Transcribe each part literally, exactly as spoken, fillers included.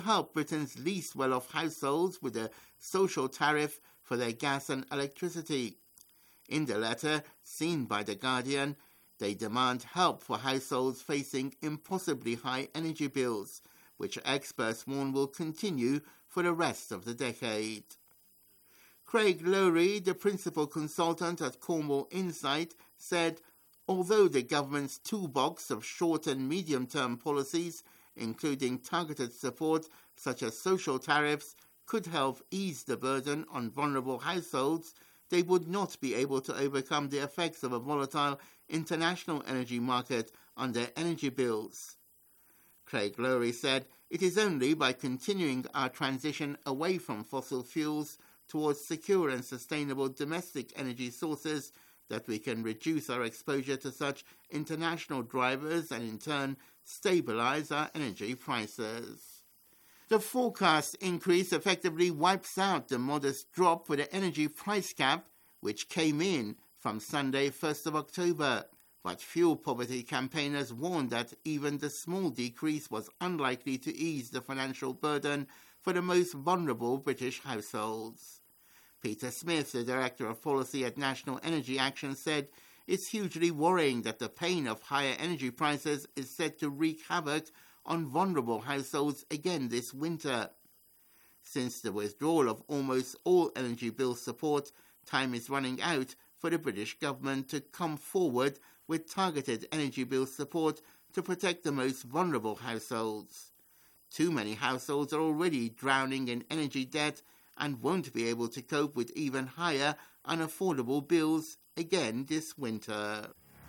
help Britain's least well-off households with a social tariff for their gas and electricity. In the letter, seen by The Guardian, they demand help for households facing impossibly high energy bills, which experts warn will continue for the rest of the decade. Craig Lowry, the principal consultant at Cornwall Insight, said, although the government's toolbox of short and medium-term policies, including targeted support such as social tariffs, could help ease the burden on vulnerable households, they would not be able to overcome the effects of a volatile international energy market on their energy bills. Craig Lowry said, it is only by continuing our transition away from fossil fuels towards secure and sustainable domestic energy sources that we can reduce our exposure to such international drivers and in turn stabilize our energy prices. The forecast increase effectively wipes out the modest drop for the energy price cap, which came in from Sunday, first of October. But fuel poverty campaigners warned that even the small decrease was unlikely to ease the financial burden for the most vulnerable British households. Peter Smith, the Director of Policy at National Energy Action, said it's hugely worrying that the pain of higher energy prices is set to wreak havoc on vulnerable households again this winter. Since the withdrawal of almost all energy bill support, time is running out for the British government to come forward with targeted energy bill support to protect the most vulnerable households. Too many households are already drowning in energy debt and won't be able to cope with even higher, unaffordable bills again this winter.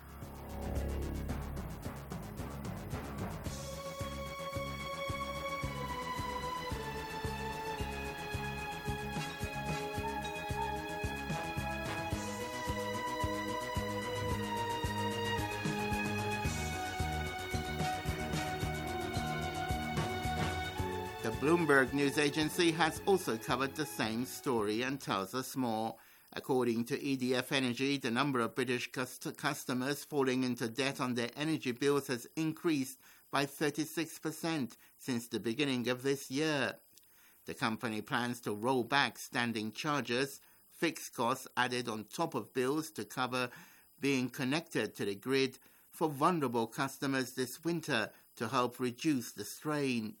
The Bloomberg News Agency has also covered the same story and tells us more. According to E D F Energy, the number of British cust- customers falling into debt on their energy bills has increased by thirty-six percent since the beginning of this year. The company plans to roll back standing charges, fixed costs added on top of bills to cover being connected to the grid for vulnerable customers this winter to help reduce the strain.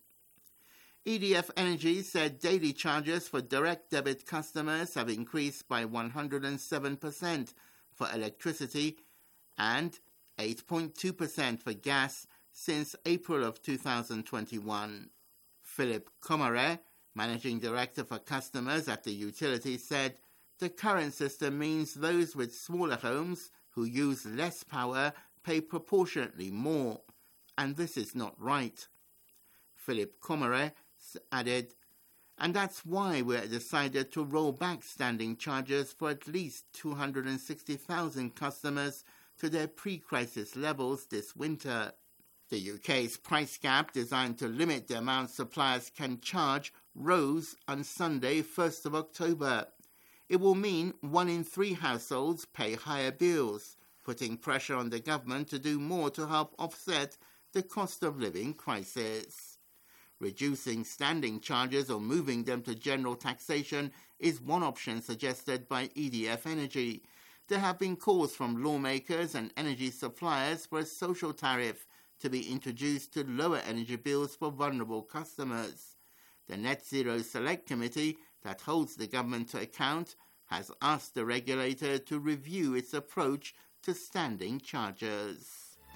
E D F Energy said daily charges for direct debit customers have increased by one hundred seven percent for electricity and eight point two percent for gas since April of two thousand twenty-one. Philip Comare, Managing Director for Customers at the utility, said the current system means those with smaller homes who use less power pay proportionately more, and this is not right. Philip Comare added, and that's why we decided to roll back standing charges for at least two hundred sixty thousand customers to their pre-crisis levels this winter. The U K's price cap, designed to limit the amount suppliers can charge, rose on Sunday, first of October. It will mean one in three households pay higher bills, putting pressure on the government to do more to help offset the cost of living crisis. Reducing standing charges or moving them to general taxation is one option suggested by E D F Energy. There have been calls from lawmakers and energy suppliers for a social tariff to be introduced to lower energy bills for vulnerable customers. The Net Zero Select Committee that holds the government to account has asked the regulator to review its approach to standing charges.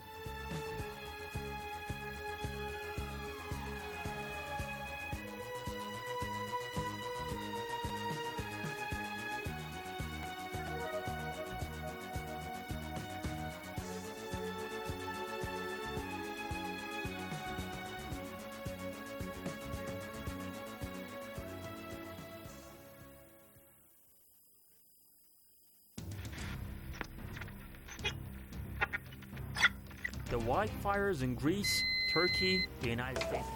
The wildfires in Greece, Turkey, the United States.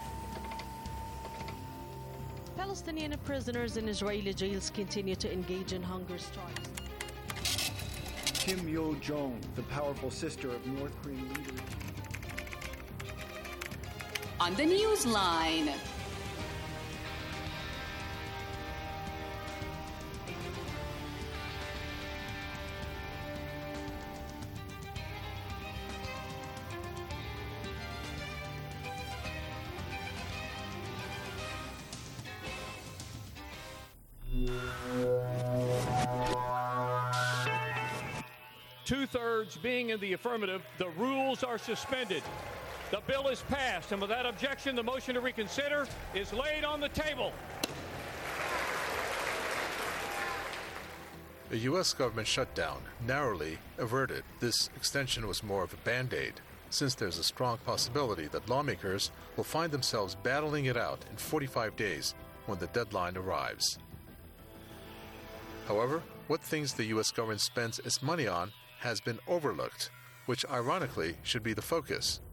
Palestinian prisoners in Israeli jails continue to engage in hunger strikes. Kim Yo-jong, the powerful sister of North Korean leader. On the Newsline. two-thirds being in the affirmative, the rules are suspended. The bill is passed, and without objection, the motion to reconsider is laid on the table. A U S government shutdown narrowly averted. This extension was more of a band-aid, since there's a strong possibility that lawmakers will find themselves battling it out in forty-five days when the deadline arrives. However, what things the U S government spends its money on has been overlooked, which ironically should be the focus.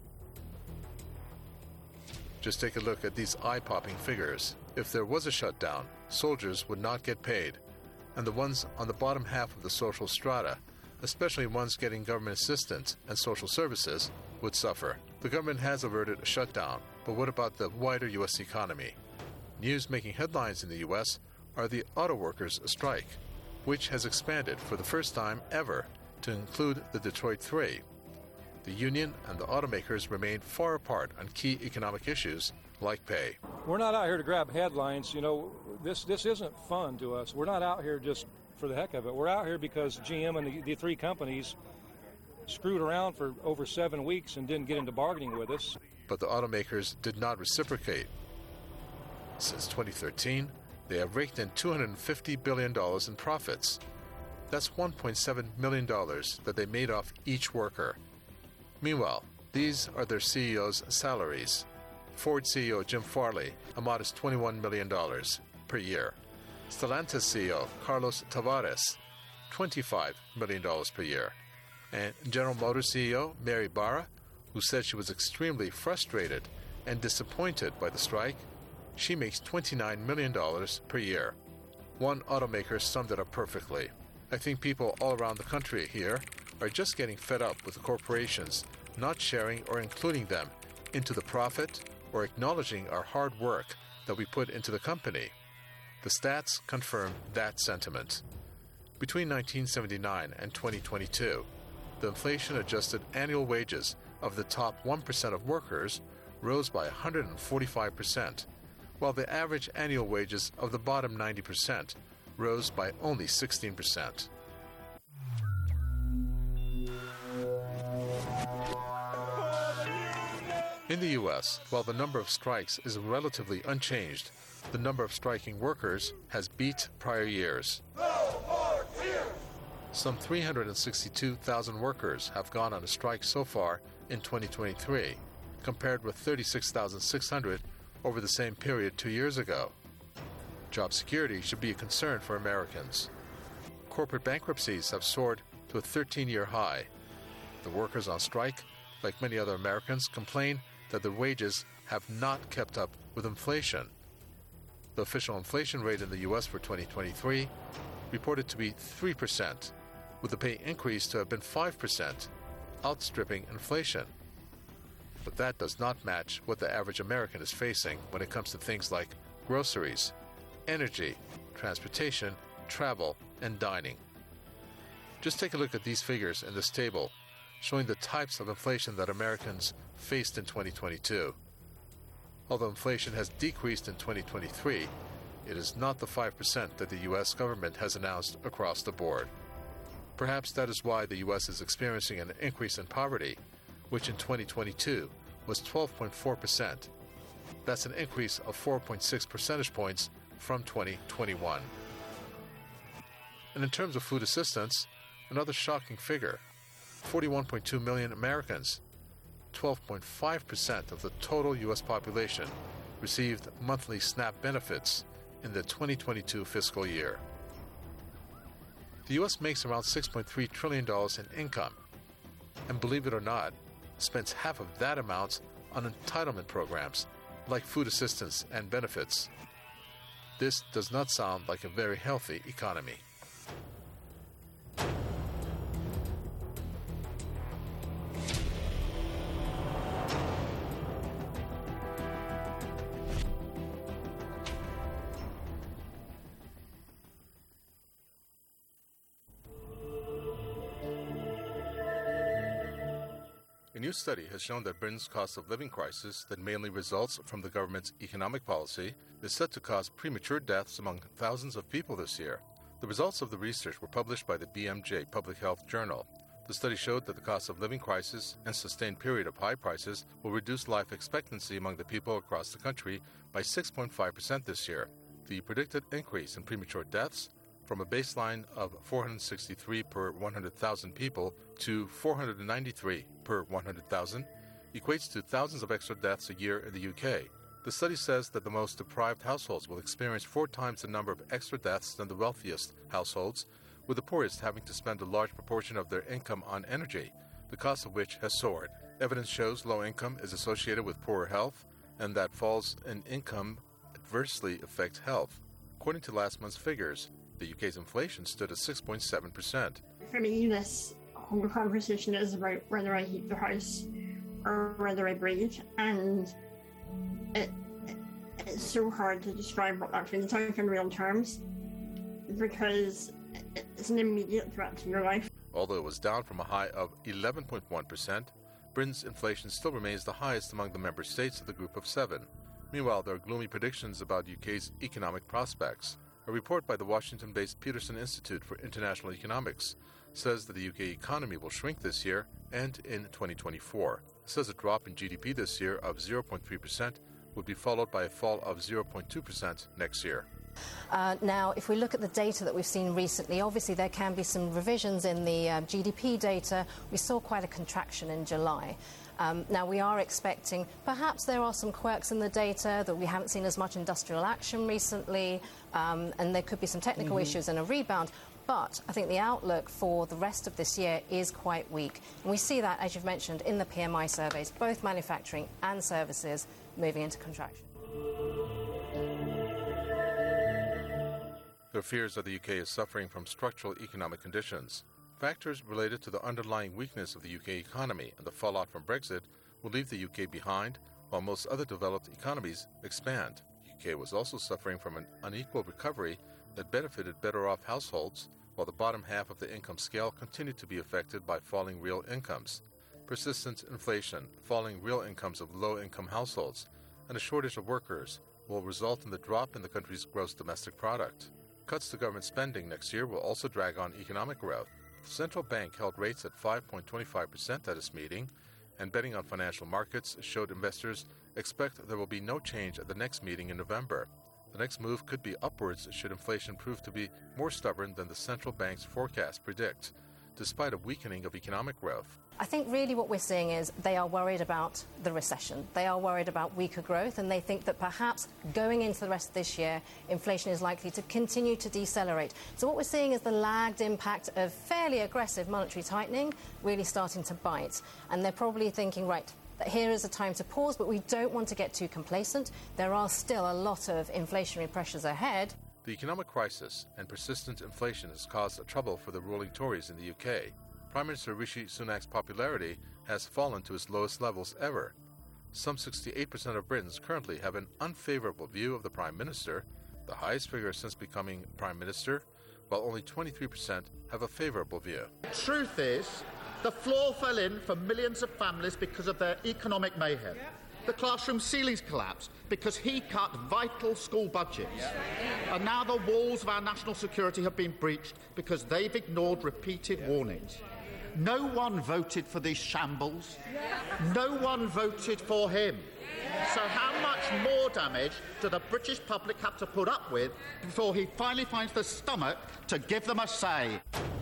Just take a look at these eye-popping figures. If there was a shutdown, soldiers would not get paid, and the ones on the bottom half of the social strata, especially ones getting government assistance and social services, would suffer. The government has averted a shutdown, but what about the wider U S economy? News making headlines in the U S are the auto workers' strike, which has expanded for the first time ever to include the Detroit Three. The union and the automakers remain far apart on key economic issues like pay. We're not out here to grab headlines. You know, this this isn't fun to us. We're not out here just for the heck of it. We're out here because G M and the, the three companies screwed around for over seven weeks and didn't get into bargaining with us. But the automakers did not reciprocate. Since twenty thirteen, they have raked in two hundred fifty billion dollars in profits. That's one point seven million dollars that they made off each worker. Meanwhile, these are their C E Os' salaries. Ford C E O Jim Farley, a modest twenty-one million dollars per year. Stellantis C E O Carlos Tavares, twenty-five million dollars per year. And General Motors C E O Mary Barra, who said she was extremely frustrated and disappointed by the strike, she makes twenty-nine million dollars per year. One automaker summed it up perfectly. I think people all around the country here are just getting fed up with the corporations not sharing or including them into the profit or acknowledging our hard work that we put into the company. The stats confirm that sentiment. Between nineteen seventy-nine and twenty twenty-two, the inflation-adjusted annual wages of the top one percent of workers rose by one hundred forty-five percent, while the average annual wages of the bottom ninety percent rose by only sixteen percent. In the U S, while the number of strikes is relatively unchanged, the number of striking workers has beat prior years. No more tears! Some three hundred sixty-two thousand workers have gone on a strike so far in twenty twenty-three, compared with thirty-six thousand six hundred over the same period two years ago. Job security should be a concern for Americans. Corporate bankruptcies have soared to a thirteen-year high. The workers on strike, like many other Americans, complain that their wages have not kept up with inflation. The official inflation rate in the U S for twenty twenty-three reported to be three percent, with the pay increase to have been five percent, outstripping inflation. But that does not match what the average American is facing when it comes to things like groceries, energy, transportation, travel, and dining. Just take a look at these figures in this table, showing the types of inflation that Americans faced in twenty twenty-two. Although inflation has decreased in twenty twenty-three, it is not the five percent that the U S government has announced across the board. Perhaps that is why the U S is experiencing an increase in poverty, which in twenty twenty-two was twelve point four percent. That's an increase of four point six percentage points from twenty twenty-one. And in terms of food assistance, another shocking figure. forty-one point two million Americans, twelve point five percent of the total U S population, received monthly SNAP benefits in the twenty twenty-two fiscal year. The U S makes around six point three trillion dollars in income, and believe it or not, spends half of that amount on entitlement programs like food assistance and benefits. This does not sound like a very healthy economy. A new study has shown that Britain's cost of living crisis that mainly results from the government's economic policy is set to cause premature deaths among thousands of people this year. The results of the research were published by the B M J Public Health Journal. The study showed that the cost of living crisis and sustained period of high prices will reduce life expectancy among the people across the country by six point five percent this year. The predicted increase in premature deaths from a baseline of four hundred sixty-three per one hundred thousand people to four hundred ninety-three per one hundred thousand equates to thousands of extra deaths a year in the U K. The study says that the most deprived households will experience four times the number of extra deaths than the wealthiest households, with the poorest having to spend a large proportion of their income on energy, the cost of which has soared. Evidence shows low income is associated with poorer health, and that falls in income adversely affect health. According to last month's figures, the U K's inflation stood at six point seven percent. For me, this whole conversation is about whether I heat the house or whether I breathe, and it, it it's so hard to describe what that feels like in real terms, because it's an immediate threat to your life. Although it was down from a high of eleven point one percent, Britain's inflation still remains the highest among the member states of the Group of Seven. Meanwhile, there are gloomy predictions about U K's economic prospects. A report by the Washington-based Peterson Institute for International Economics says that the U K economy will shrink this year and in twenty twenty-four. It says a drop in G D P this year of zero point three percent would be followed by a fall of zero point two percent next year. Uh, now, if we look at the data that we've seen recently, obviously there can be some revisions in the uh, G D P data. We saw quite a contraction in July. Um, now, we are expecting, perhaps there are some quirks in the data, that we haven't seen as much industrial action recently, um, and there could be some technical mm-hmm. issues and a rebound. But I think the outlook for the rest of this year is quite weak. And we see that, as you've mentioned, in the P M I surveys, both manufacturing and services moving into contraction. There are fears that the U K is suffering from structural economic conditions. Factors related to the underlying weakness of the U K economy and the fallout from Brexit will leave the U K behind, while most other developed economies expand. The U K was also suffering from an unequal recovery that benefited better-off households, while the bottom half of the income scale continued to be affected by falling real incomes. Persistent inflation, falling real incomes of low-income households, and a shortage of workers will result in the drop in the country's gross domestic product. Cuts to government spending next year will also drag on economic growth. The central bank held rates at five point two five percent at its meeting, and betting on financial markets showed investors expect there will be no change at the next meeting in November. The next move could be upwards should inflation prove to be more stubborn than the central bank's forecast predict, despite a weakening of economic growth. I think really what we're seeing is they are worried about the recession. They are worried about weaker growth, and they think that perhaps going into the rest of this year, inflation is likely to continue to decelerate. So what we're seeing is the lagged impact of fairly aggressive monetary tightening really starting to bite. And they're probably thinking, right, that here is a time to pause, but we don't want to get too complacent. There are still a lot of inflationary pressures ahead. The economic crisis and persistent inflation has caused trouble for the ruling Tories in the U K. Prime Minister Rishi Sunak's popularity has fallen to its lowest levels ever. Some sixty-eight percent of Britons currently have an unfavorable view of the Prime Minister, the highest figure since becoming Prime Minister, while only twenty-three percent have a favorable view. The truth is, the floor fell in for millions of families because of their economic mayhem. The classroom ceilings collapsed because he cut vital school budgets. And now the walls of our national security have been breached because they've ignored repeated warnings. No one voted for these shambles. No one voted for him. So how much more damage do the British public have to put up with before he finally finds the stomach to give them a say?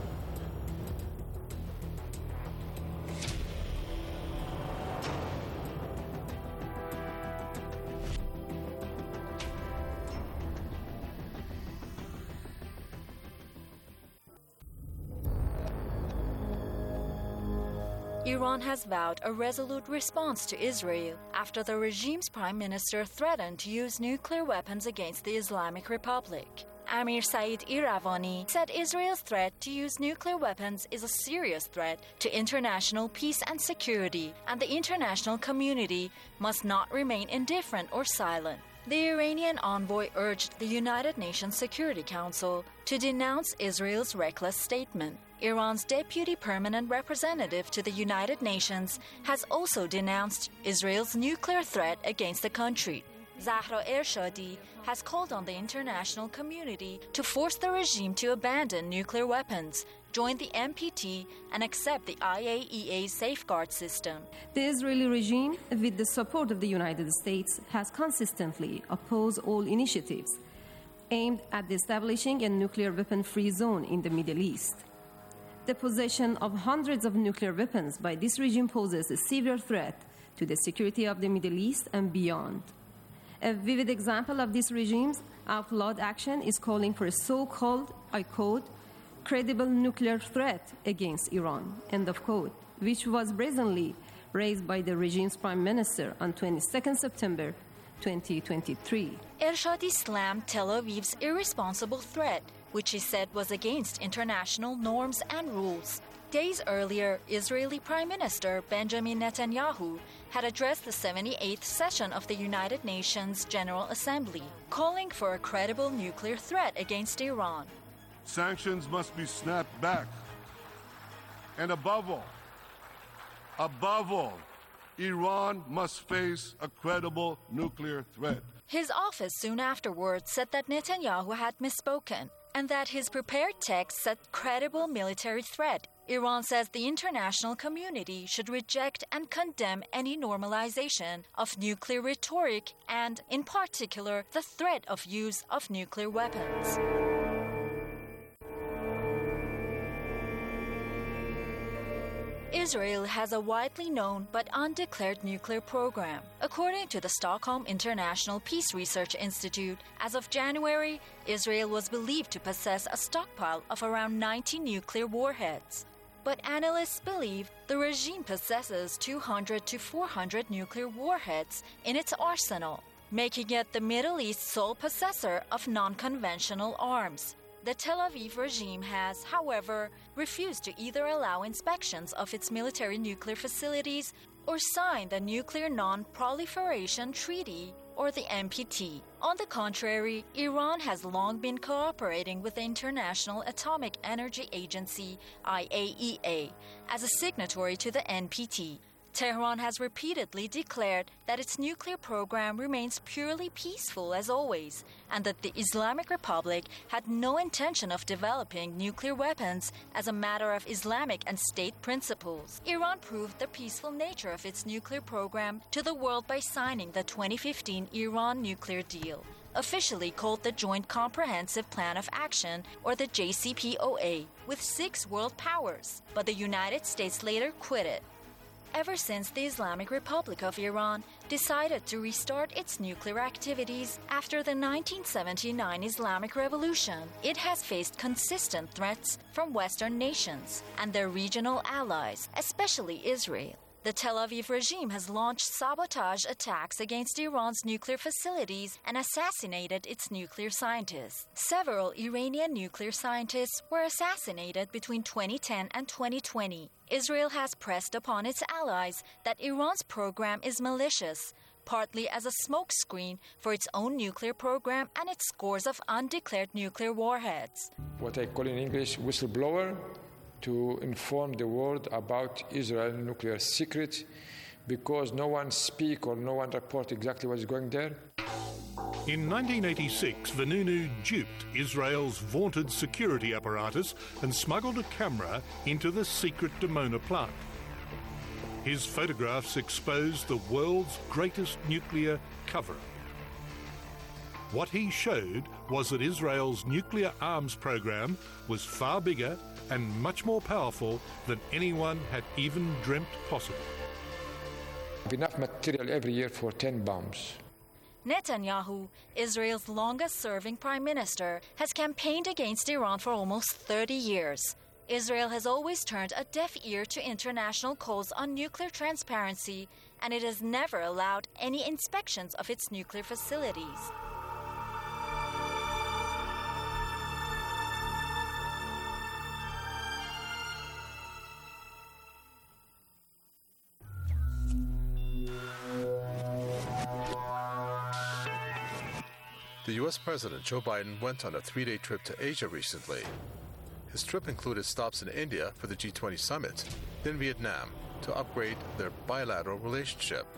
Iran has vowed a resolute response to Israel after the regime's prime minister threatened to use nuclear weapons against the Islamic Republic. Amir Said Iravani said Israel's threat to use nuclear weapons is a serious threat to international peace and security, and the international community must not remain indifferent or silent. The Iranian envoy urged the United Nations Security Council to denounce Israel's reckless statement. Iran's deputy permanent representative to the United Nations has also denounced Israel's nuclear threat against the country. Zahra Ershadi, has called on the international community to force the regime to abandon nuclear weapons, join the N P T, and accept the I A E A safeguard system. The Israeli regime, with the support of the United States, has consistently opposed all initiatives aimed at establishing a nuclear weapon-free zone in the Middle East. The possession of hundreds of nuclear weapons by this regime poses a severe threat to the security of the Middle East and beyond. A vivid example of this regime's outlawed action is calling for a so-called, I quote, credible nuclear threat against Iran, end of quote, which was brazenly raised by the regime's prime minister on the twenty-second of September, twenty twenty-three. Ershadi slammed Tel Aviv's irresponsible threat, which he said was against international norms and rules. Days earlier, Israeli Prime Minister Benjamin Netanyahu had addressed the seventy-eighth session of the United Nations General Assembly, calling for a credible nuclear threat against Iran. Sanctions must be snapped back. And above all, above all, Iran must face a credible nuclear threat. His office soon afterwards said that Netanyahu had misspoken and that his prepared text said credible military threat. Iran says the international community should reject and condemn any normalization of nuclear rhetoric and, in particular, the threat of use of nuclear weapons. Israel has a widely known but undeclared nuclear program. According to the Stockholm International Peace Research Institute, as of January, Israel was believed to possess a stockpile of around ninety nuclear warheads. But analysts believe the regime possesses two hundred to four hundred nuclear warheads in its arsenal, making it the Middle East's sole possessor of non-conventional arms. The Tel Aviv regime has, however, refused to either allow inspections of its military nuclear facilities or sign the Nuclear Non-Proliferation Treaty, or the N P T. On the contrary, Iran has long been cooperating with the International Atomic Energy Agency, I A E A, as a signatory to the N P T. Tehran has repeatedly declared that its nuclear program remains purely peaceful as always, and that the Islamic Republic had no intention of developing nuclear weapons as a matter of Islamic and state principles. Iran proved the peaceful nature of its nuclear program to the world by signing the twenty fifteen Iran nuclear deal, officially called the Joint Comprehensive Plan of Action, or the J C P O A, with six world powers, but the United States later quit it. Ever since the Islamic Republic of Iran decided to restart its nuclear activities after the nineteen seventy-nine Islamic Revolution, it has faced consistent threats from Western nations and their regional allies, especially Israel. The Tel Aviv regime has launched sabotage attacks against Iran's nuclear facilities and assassinated its nuclear scientists. Several Iranian nuclear scientists were assassinated between twenty ten and twenty twenty. Israel has pressed upon its allies that Iran's program is malicious, partly as a smokescreen for its own nuclear program and its scores of undeclared nuclear warheads. What I call in English whistleblower, to inform the world about Israel's nuclear secrets, because no one speak or no one report exactly what is going there. In nineteen eighty-six, Vanunu duped Israel's vaunted security apparatus and smuggled a camera into the secret Dimona plant. His photographs exposed the world's greatest nuclear cover-up. What he showed was that Israel's nuclear arms program was far bigger and much more powerful than anyone had even dreamt possible. Enough material every year for ten bombs. Netanyahu, Israel's longest-serving prime minister, has campaigned against Iran for almost thirty years. Israel has always turned a deaf ear to international calls on nuclear transparency, and it has never allowed any inspections of its nuclear facilities. The U S President Joe Biden went on a three-day trip to Asia recently. His trip included stops in India for the G twenty summit, then Vietnam to upgrade their bilateral relationship.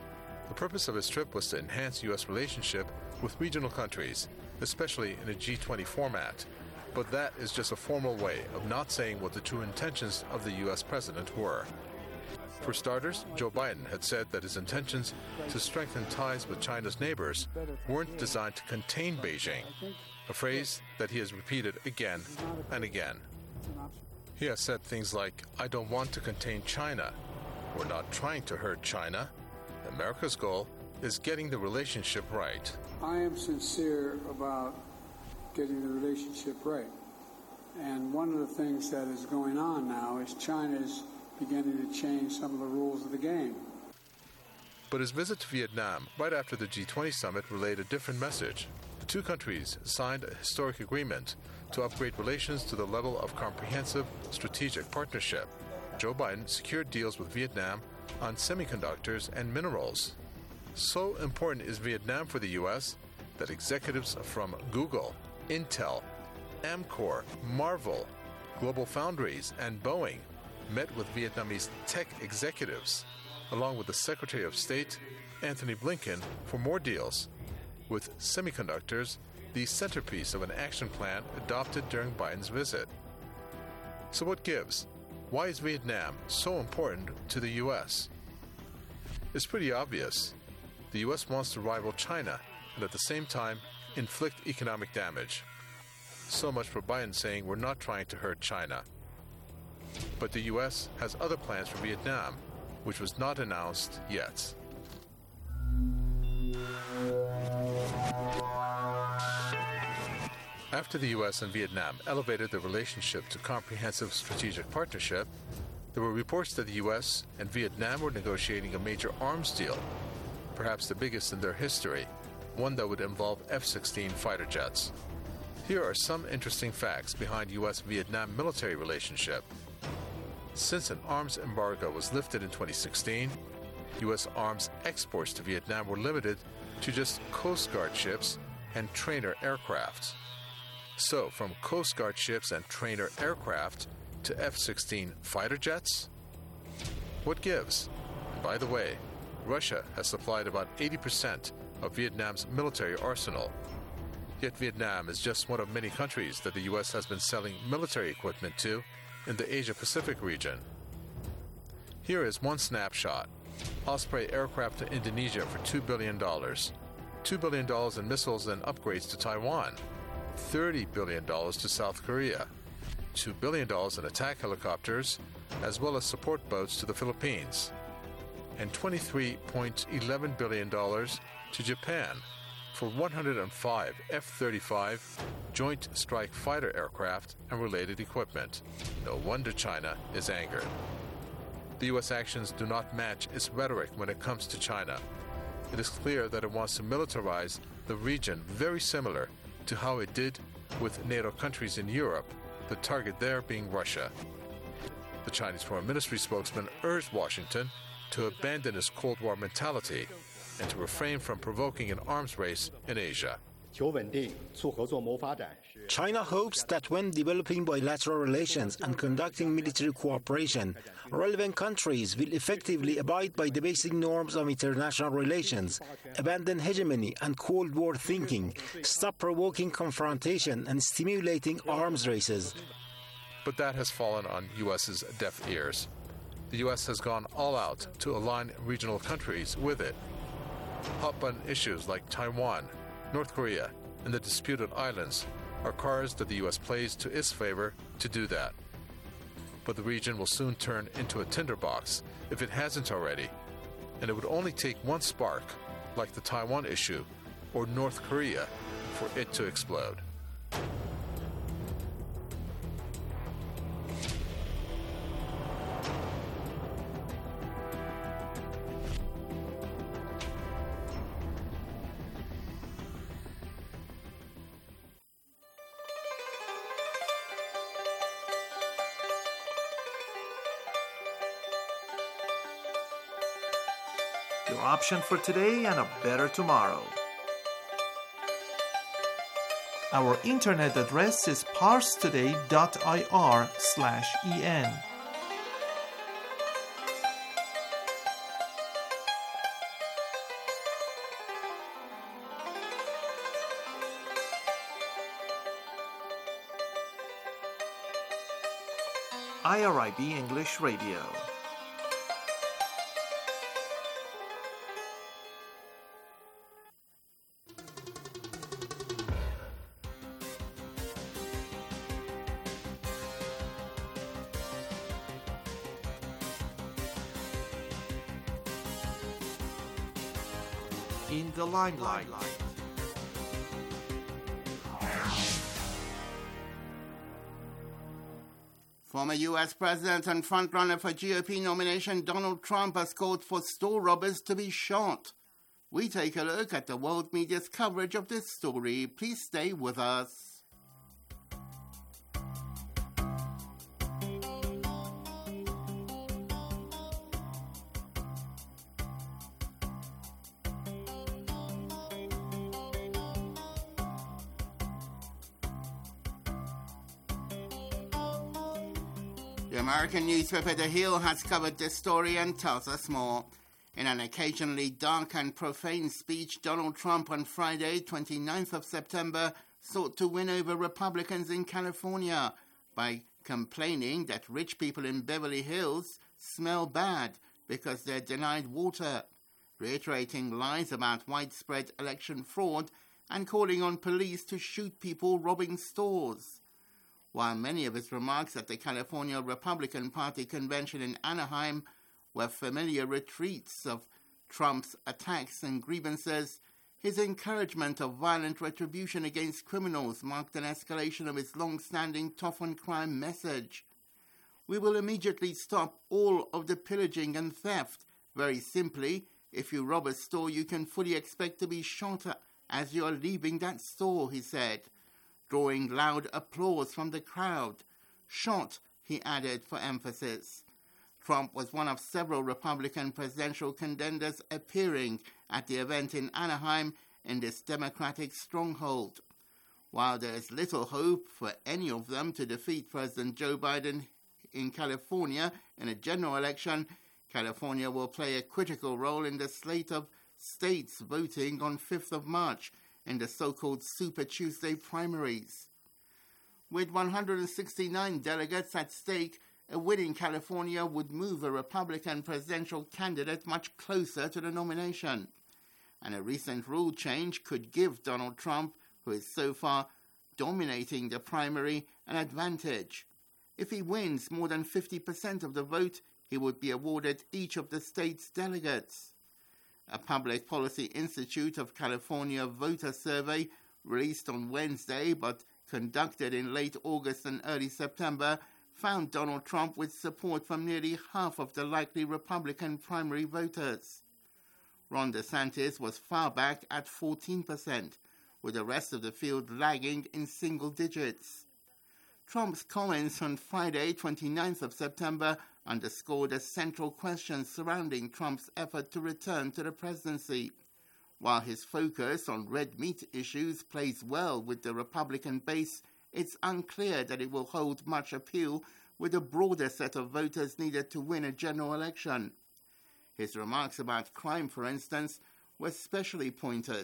The purpose of his trip was to enhance U S relationship with regional countries, especially in a G twenty format. But that is just a formal way of not saying what the true intentions of the U S president were. For starters, Joe Biden had said that his intentions to strengthen ties with China's neighbors weren't designed to contain Beijing, a phrase that he has repeated again and again. He has said things like, "I don't want to contain China. We're not trying to hurt China. America's goal is getting the relationship right." I am sincere about getting the relationship right. And one of the things that is going on now is China is beginning to change some of the rules of the game. But his visit to Vietnam right after the G twenty summit relayed a different message. The two countries signed a historic agreement to upgrade relations to the level of comprehensive strategic partnership. Joe Biden secured deals with Vietnam on semiconductors and minerals. So important is Vietnam for the U S that executives from Google, Intel, Amcor, Marvel, Global Foundries, and Boeing met with Vietnamese tech executives, along with the Secretary of State, Anthony Blinken, for more deals, with semiconductors the centerpiece of an action plan adopted during Biden's visit. So what gives? Why is Vietnam so important to the U S? It's pretty obvious. The U S wants to rival China and at the same time inflict economic damage. So much for Biden saying we're not trying to hurt China. But the U S has other plans for Vietnam, which was not announced yet. After the U S and Vietnam elevated their relationship to comprehensive strategic partnership, there were reports that the U S and Vietnam were negotiating a major arms deal, perhaps the biggest in their history, one that would involve F sixteen fighter jets. Here are some interesting facts behind U S Vietnam military relationship. Since an arms embargo was lifted in twenty sixteen, U S arms exports to Vietnam were limited to just Coast Guard ships and trainer aircraft. So, from Coast Guard ships and trainer aircraft to F sixteen fighter jets? What gives? And by the way, Russia has supplied about eighty percent of Vietnam's military arsenal. Yet Vietnam is just one of many countries that the U S has been selling military equipment to in the Asia-Pacific region. Here is one snapshot. Osprey aircraft to Indonesia for two billion dollars. two billion dollars in missiles and upgrades to Taiwan. thirty billion dollars to South Korea. two billion dollars in attack helicopters, as well as support boats to the Philippines. And twenty-three point one one billion dollars to Japan for one hundred five F thirty-five Joint Strike Fighter aircraft and related equipment. No wonder China is angered. The U S actions do not match its rhetoric when it comes to China. It is clear that it wants to militarize the region, very similar to how it did with NATO countries in Europe, the target there being Russia. The Chinese Foreign Ministry spokesman urged Washington to abandon its Cold War mentality and to refrain from provoking an arms race in Asia. China hopes that when developing bilateral relations and conducting military cooperation, relevant countries will effectively abide by the basic norms of international relations, abandon hegemony and Cold War thinking, stop provoking confrontation and stimulating arms races. But that has fallen on U S's deaf ears. The U S has gone all out to align regional countries with it. Hot-button issues like Taiwan, North Korea, and the disputed islands are cards that the U S plays to its favor to do that. But the region will soon turn into a tinderbox if it hasn't already, and it would only take one spark, like the Taiwan issue or North Korea, for it to explode. Your option for today and a better tomorrow. Our internet address is parstoday.ir slash en. I R I B English Radio. In the limelight. Former U S President and frontrunner for G O P nomination Donald Trump has called for store robbers to be shot. We take a look at the world media's coverage of this story. Please stay with us. The American newspaper The Hill has covered this story and tells us more. In an occasionally dark and profane speech, Donald Trump on Friday, twenty-ninth of September, sought to win over Republicans in California by complaining that rich people in Beverly Hills smell bad because they're denied water, reiterating lies about widespread election fraud and calling on police to shoot people robbing stores. While many of his remarks at the California Republican Party convention in Anaheim were familiar retreats of Trump's attacks and grievances, his encouragement of violent retribution against criminals marked an escalation of his long-standing tough-on-crime message. We will immediately stop all of the pillaging and theft. Very simply, if you rob a store, you can fully expect to be shot as you are leaving that store, he said, drawing loud applause from the crowd. Shot, he added for emphasis. Trump was one of several Republican presidential contenders appearing at the event in Anaheim in this Democratic stronghold. While there is little hope for any of them to defeat President Joe Biden in California in a general election, California will play a critical role in the slate of states voting on fifth of March in the so-called Super Tuesday primaries. With one hundred sixty-nine delegates at stake, a win in California would move a Republican presidential candidate much closer to the nomination. And a recent rule change could give Donald Trump, who is so far dominating the primary, an advantage. If he wins more than fifty percent of the vote, he would be awarded each of the state's delegates. A Public Policy Institute of California voter survey released on Wednesday but conducted in late August and early September found Donald Trump with support from nearly half of the likely Republican primary voters. Ron DeSantis was far back at fourteen percent, with the rest of the field lagging in single digits. Trump's comments on Friday, twenty-ninth of September, underscored a central question surrounding Trump's effort to return to the presidency. While his focus on red meat issues plays well with the Republican base, it's unclear that it will hold much appeal with a broader set of voters needed to win a general election. His remarks about crime, for instance, were specially pointed.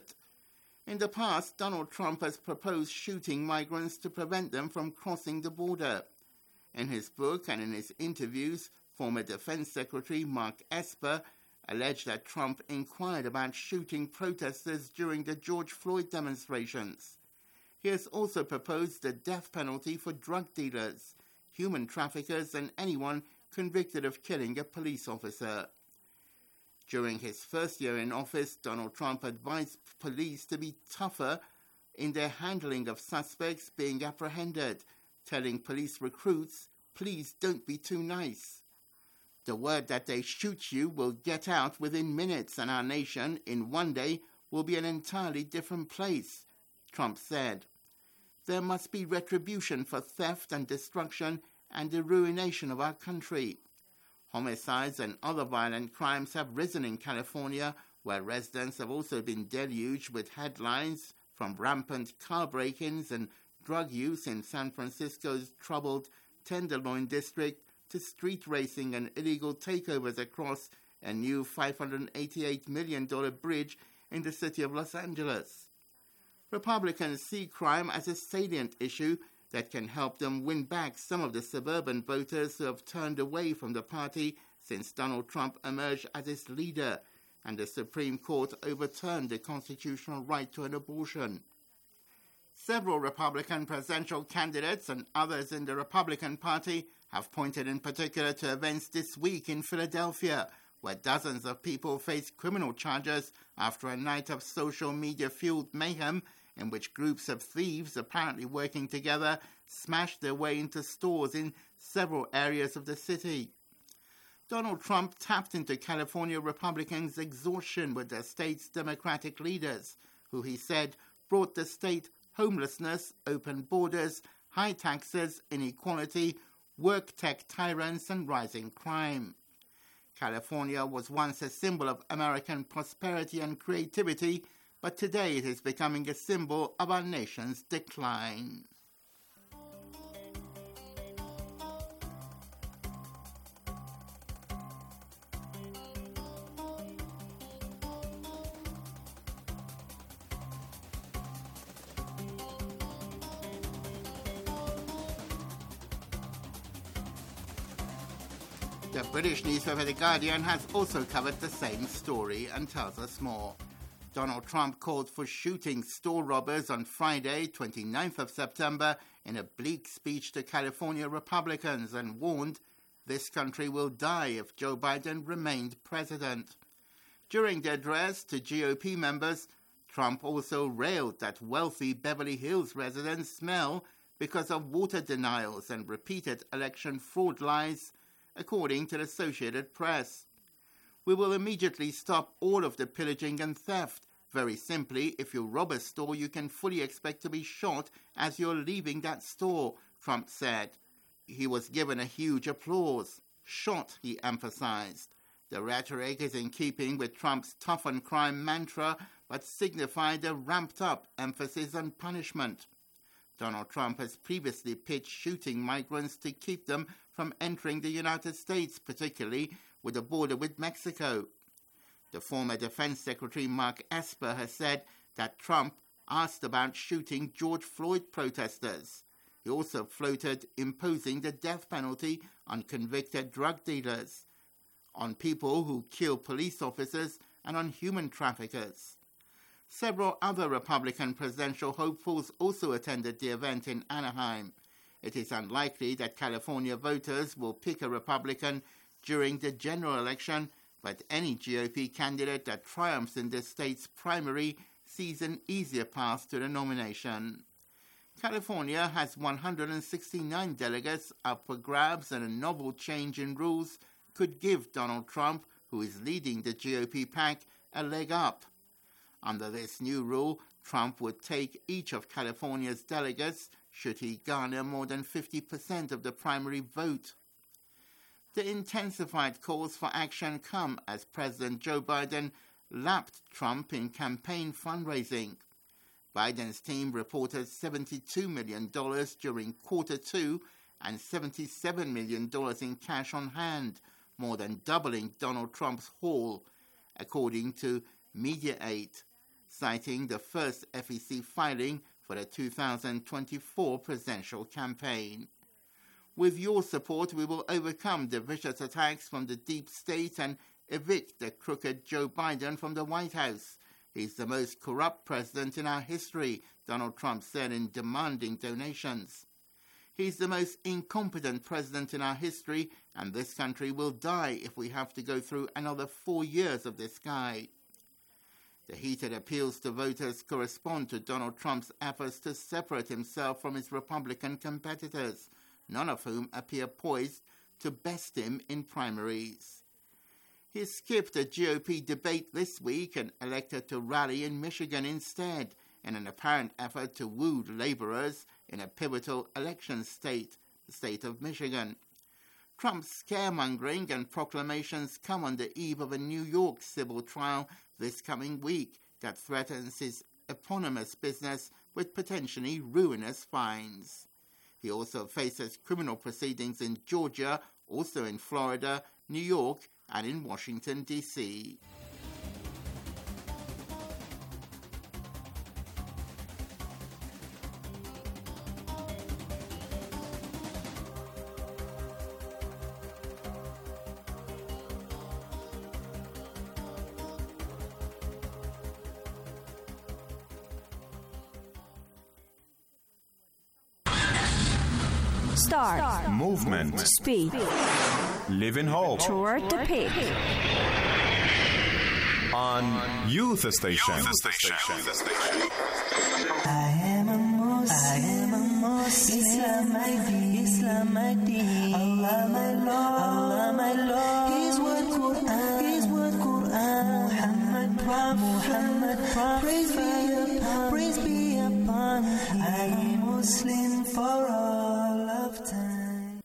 In the past, Donald Trump has proposed shooting migrants to prevent them from crossing the border. In his book and in his interviews, former Defense Secretary Mark Esper alleged that Trump inquired about shooting protesters during the George Floyd demonstrations. He has also proposed the death penalty for drug dealers, human traffickers, and anyone convicted of killing a police officer. During his first year in office, Donald Trump advised police to be tougher in their handling of suspects being apprehended, telling police recruits, please don't be too nice. The word that they shoot you will get out within minutes, and our nation, in one day, will be an entirely different place, Trump said. There must be retribution for theft and destruction and the ruination of our country. Homicides and other violent crimes have risen in California, where residents have also been deluged with headlines from rampant car break-ins and drug use in San Francisco's troubled Tenderloin district to street racing and illegal takeovers across a new five hundred eighty-eight million dollars bridge in the city of Los Angeles. Republicans see crime as a salient issue that can help them win back some of the suburban voters who have turned away from the party since Donald Trump emerged as its leader and the Supreme Court overturned the constitutional right to an abortion. Several Republican presidential candidates and others in the Republican Party have pointed in particular to events this week in Philadelphia, where dozens of people faced criminal charges after a night of social media-fueled mayhem in which groups of thieves apparently working together smashed their way into stores in several areas of the city. Donald Trump tapped into California Republicans' exhaustion with their state's Democratic leaders, who he said brought the state homelessness, open borders, high taxes, inequality, work tech tyrants, and rising crime. California was once a symbol of American prosperity and creativity, but today it is becoming a symbol of our nation's decline. The British newspaper The Guardian has also covered the same story and tells us more. Donald Trump called for shooting store robbers on Friday, twenty-ninth of September, in a bleak speech to California Republicans and warned this country will die if Joe Biden remained president. During the address to G O P members, Trump also railed that wealthy Beverly Hills residents smell because of water denials and repeated election fraud lies, according to the Associated Press. We will immediately stop all of the pillaging and theft. Very simply, if you rob a store, you can fully expect to be shot as you're leaving that store, Trump said. He was given a huge applause. Shot, he emphasized. The rhetoric is in keeping with Trump's tough on crime mantra, but signified a ramped-up emphasis on punishment. Donald Trump has previously pitched shooting migrants to keep them from entering the United States, particularly with the border with Mexico. The former Defense Secretary Mark Esper has said that Trump asked about shooting George Floyd protesters. He also floated imposing the death penalty on convicted drug dealers, on people who kill police officers, and on human traffickers. Several other Republican presidential hopefuls also attended the event in Anaheim. It is unlikely that California voters will pick a Republican during the general election, but any G O P candidate that triumphs in the state's primary sees an easier path to the nomination. California has one hundred sixty-nine delegates up for grabs, and a novel change in rules could give Donald Trump, who is leading the G O P pack, a leg up. Under this new rule, Trump would take each of California's delegates should he garner more than fifty percent of the primary vote. The intensified calls for action come as President Joe Biden lapped Trump in campaign fundraising. Biden's team reported seventy-two million dollars during quarter two and seventy-seven million dollars in cash on hand, more than doubling Donald Trump's haul, according to Mediaite, citing the first F E C filing for the two thousand twenty-four presidential campaign. With your support, we will overcome the vicious attacks from the deep state and evict the crooked Joe Biden from the White House. He's the most corrupt president in our history, Donald Trump said in demanding donations. He's the most incompetent president in our history, and this country will die if we have to go through another four years of this guy. The heated appeals to voters correspond to Donald Trump's efforts to separate himself from his Republican competitors, none of whom appear poised to best him in primaries. He skipped a G O P debate this week and elected to rally in Michigan instead, in an apparent effort to woo laborers in a pivotal election state, the state of Michigan. Trump's scaremongering and proclamations come on the eve of a New York civil trial this coming week that threatens his eponymous business with potentially ruinous fines. He also faces criminal proceedings in Georgia, also in Florida, New York, and in Washington, D C Start. Movement. Speed. Live in hope. Toward the peak. On Youth Station. Youth Station. I am a Muslim. I am a Muslim. Islam I deen. Islam I deen. Allah my Lord. Allah my Lord. His word Quran. His word Quran. Muhammad Prophet. Muhammad Prophet. Praise be upon. Praise be upon him. I am Muslim for all of time.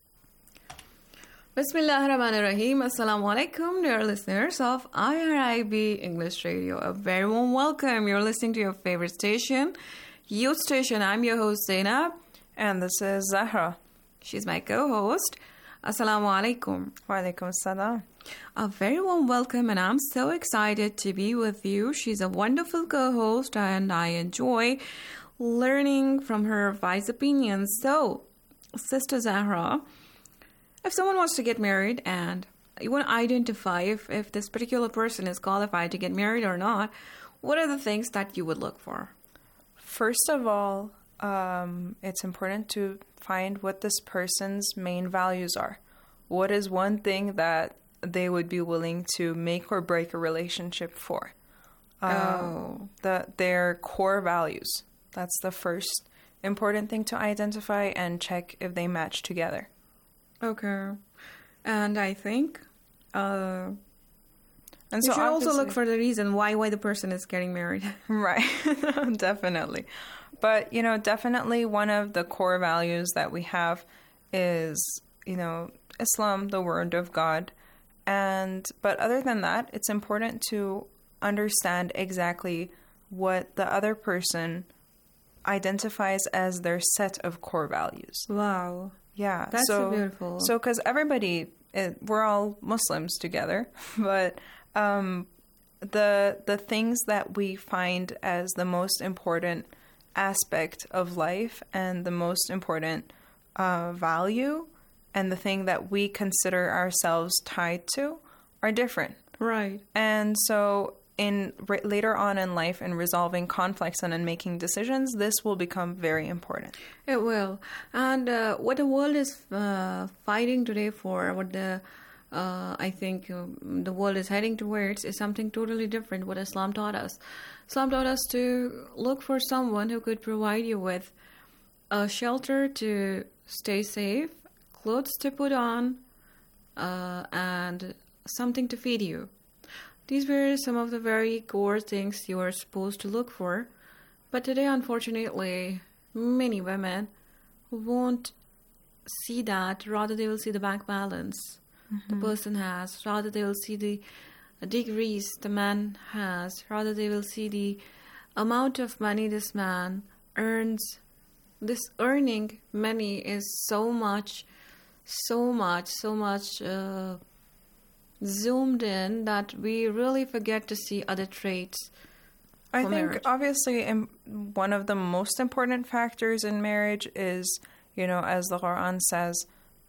Bismillah ar-Rahman ar-Rahim. Assalamu alaikum, dear listeners of I R I B English Radio. A very warm welcome. You're listening to your favorite station, Youth Station. I'm your host, Zainab. And this is Zahra. She's my co-host. Assalamu alaikum. Wa alaikum assalam. A very warm welcome, and I'm so excited to be with you. She's a wonderful co-host, and I enjoy learning from her wise opinions. So, Sister Zahra, if someone wants to get married and you want to identify if, if this particular person is qualified to get married or not, what are the things that you would look for? First of all, um, it's important to find what this person's main values are. What is one thing that they would be willing to make or break a relationship for? Oh. Uh, the, their core values. That's the first important thing to identify and check if they match together. Okay. And I think uh, and you so should also look for the reason why why the person is getting married. Right. Definitely. But, you know, definitely one of the core values that we have is, you know, Islam, the word of God. And but other than that, it's important to understand exactly what the other person identifies as their set of core values. Wow. Yeah, that's so beautiful. So, because everybody, it, we're all Muslims together, but um, the the things that we find as the most important aspect of life and the most important uh, value, and the thing that we consider ourselves tied to, are different. Right. And so, in re- later on in life, in resolving conflicts and in making decisions, this will become very important. It will. And uh, what the world is uh, fighting today for, what the uh, I think uh, the world is heading towards, is something totally different. What Islam taught us. Islam taught us to look for someone who could provide you with a shelter to stay safe, clothes to put on, uh, and something to feed you. These were some of the very core things you are supposed to look for. But today, unfortunately, many women won't see that. Rather, they will see the bank balance mm-hmm. the person has. Rather, they will see the degrees the man has. Rather, they will see the amount of money this man earns. This earning money is so much, so much, so much... Uh, zoomed in that we really forget to see other traits. I think marriage. Obviously im- one of the most important factors in marriage is, you know, as the Quran says,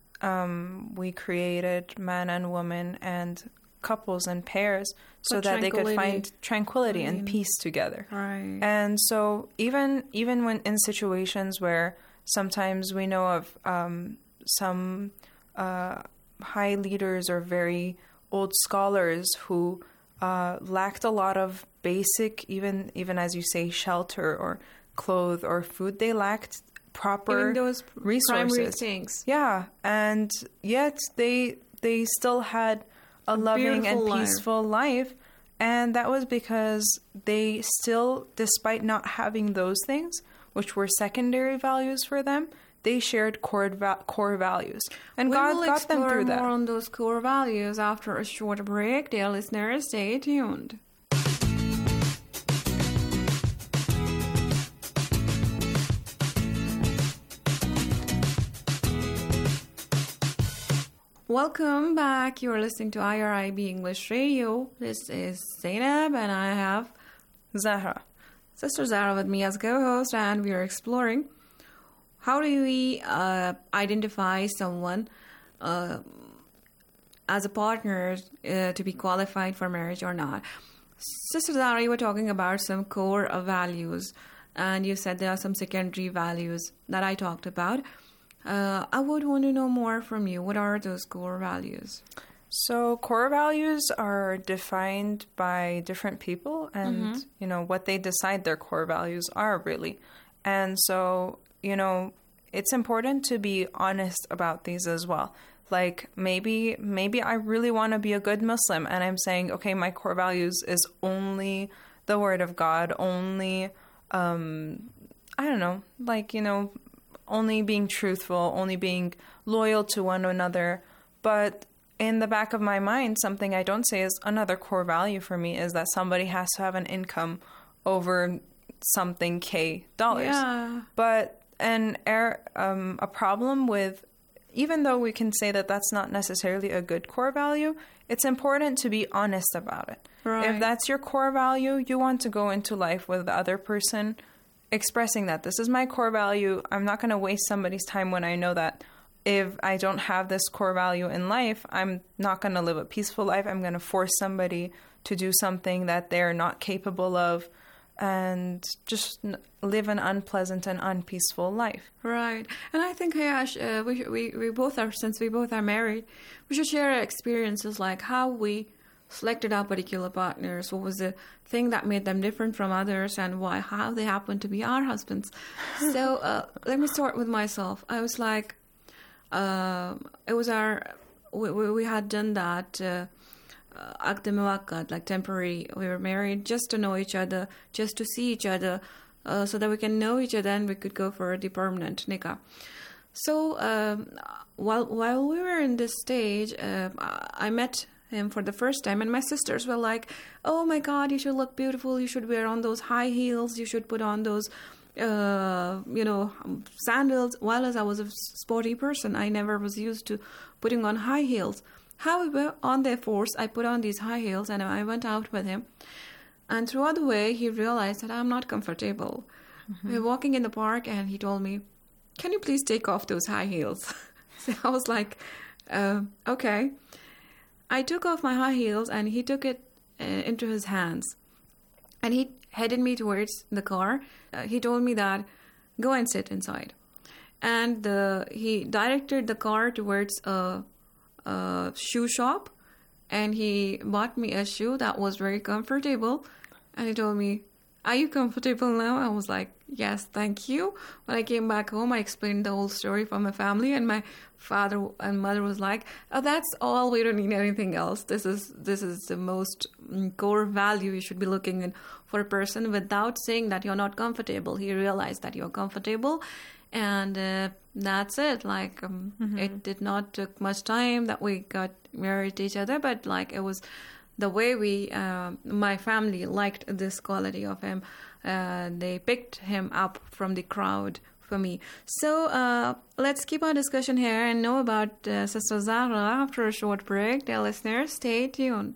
um, we created man and woman and couples and pairs so But that they could find tranquility and peace together. Right. And so even even when in situations where sometimes we know of um, some uh, high leaders or very old scholars who uh, lacked a lot of basic, even even as you say, shelter or clothes or food. They lacked proper even those resources. Primary things. Yeah, and yet they they still had a, a loving and peaceful life. life, and that was because they still, despite not having those things, which were secondary values for them, they shared core, va- core values. And we God will got them through that. More on those core values after a short break. Dear listeners, stay tuned. Welcome back. You're listening to I R I B English Radio. This is Zainab, and I have Zahra. Sister Zahra with me as co-host, and we are exploring how do we uh, identify someone uh, as a partner uh, to be qualified for marriage or not. Sister Zahra, you were talking about some core uh, values, and you said there are some secondary values that I talked about. Uh, I would want to know more from you. What are those core values? So core values are defined by different people and, Mm-hmm. you know, what they decide their core values are really. And so, you know, it's important to be honest about these as well. Like maybe maybe I really want to be a good Muslim and I'm saying, okay, my core values is only the word of God, only, um, I don't know, like, you know, only being truthful, only being loyal to one another. But in the back of my mind, something I don't say is another core value for me is that somebody has to have an income over something K dollars. Yeah. But an er, um, a problem with, even though we can say that that's not necessarily a good core value, it's important to be honest about it. Right. If that's your core value, you want to go into life with the other person expressing that this is my core value. I'm not going to waste somebody's time when I know that if I don't have this core value in life, I'm not going to live a peaceful life. I'm going to force somebody to do something that they're not capable of and just n- live an unpleasant and unpeaceful life. Right. And I think, Hayash, uh, we, we, we both are, since we both are married, we should share our experiences, like how we selected our particular partners, what was the thing that made them different from others, and why, how they happened to be our husbands. So uh, let me start with myself. I was like, uh, it was our, we, we, we had done that, uh, Aqd Muwaqqat, like temporary. We were married just to know each other, just to see each other, uh, so that we can know each other and we could go for the permanent nikah. So um, while while we were in this stage, uh, I met him for the first time, and my sisters were like, "Oh my God, you should look beautiful. You should wear on those high heels. You should put on those, uh, you know, sandals." While as I was a sporty person, I never was used to putting on high heels. However, on their force, I put on these high heels and I went out with him. And throughout the way, he realized that I'm not comfortable. Mm-hmm. We were walking in the park and he told me, "Can you please take off those high heels?" So I was like, uh, okay. I took off my high heels and he took it uh, into his hands. And he headed me towards the car. Uh, he told me that, "Go and sit inside." And the, he directed the car towards a Uh, shoe shop, and he bought me a shoe that was very comfortable, and he told me, "Are you comfortable now?" I was like, "Yes, thank you." When I came back home, I explained the whole story for my family, and my father and mother was like, "Oh, that's all, we don't need anything else. This is this is the most core value you should be looking in for a person." Without saying that you're not comfortable, he realized that you're comfortable. And uh, that's it. Like, um, mm-hmm. It did not took much time that we got married to each other, but like it was the way we, uh, my family liked this quality of him. Uh, they picked him up from the crowd for me. So uh, let's keep our discussion here and know about uh, Sister Zahra after a short break. Dear listeners, stay tuned.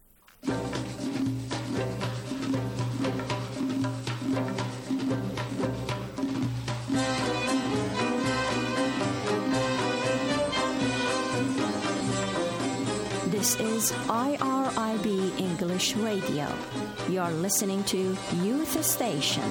This is I R I B English Radio. You're listening to Youth Station.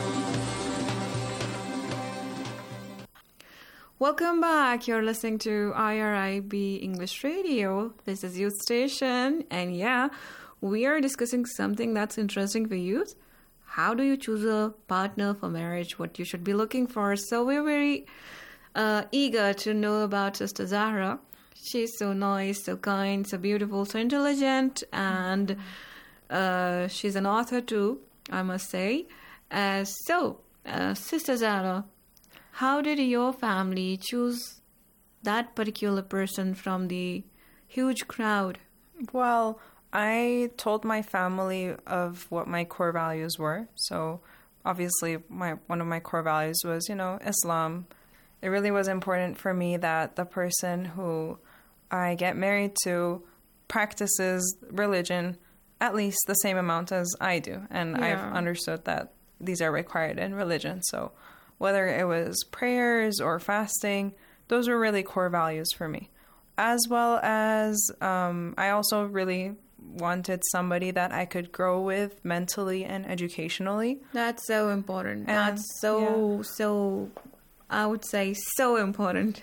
Welcome back. You're listening to I R I B English Radio. This is Youth Station. And yeah, we are discussing something that's interesting for youth. How do you choose a partner for marriage? What you should be looking for. So we're very uh, eager to know about Sister Zahra. She's so nice, so kind, so beautiful, so intelligent, and uh, she's an author too, I must say. Uh, so, uh, Sister Zahra, how did your family choose that particular person from the huge crowd? Well, I told my family of what my core values were. So, obviously, my one of my core values was, you know, Islam. It really was important for me that the person who I get married to practices religion at least the same amount as I do. And yeah. I've understood that these are required in religion. So whether it was prayers or fasting, those were really core values for me. As well as um, I also really wanted somebody that I could grow with mentally and educationally. That's so important. And, That's so, yeah. so I would say so important.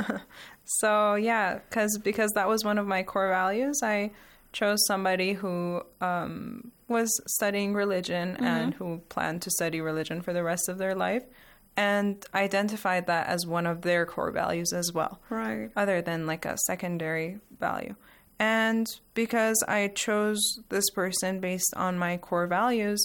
So yeah, because because that was one of my core values. I chose somebody who um, was studying religion mm-hmm. and who planned to study religion for the rest of their life, and identified that as one of their core values as well, right? Other than like a secondary value. And because I chose this person based on my core values,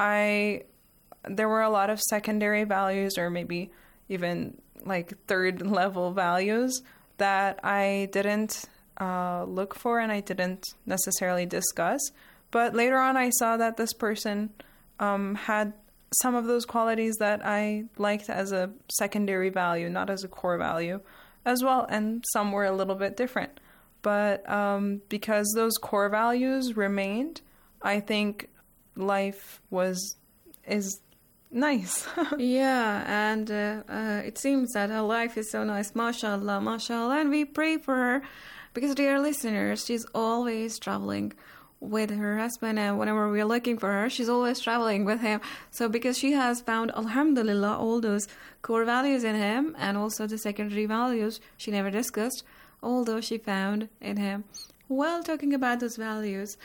I there were a lot of secondary values, or maybe even like third level values, that I didn't uh, look for and I didn't necessarily discuss. But later on, I saw that this person um, had some of those qualities that I liked as a secondary value, not as a core value as well. And some were a little bit different. But um, because those core values remained, I think life was is nice. Yeah, and uh, uh, it seems that her life is so nice. MashaAllah, MashaAllah. And we pray for her because, dear listeners, she's always traveling with her husband, and whenever we're looking for her, she's always traveling with him. So because she has found, alhamdulillah, all those core values in him, and also the secondary values she never discussed, although she found in him. Well, talking about those values,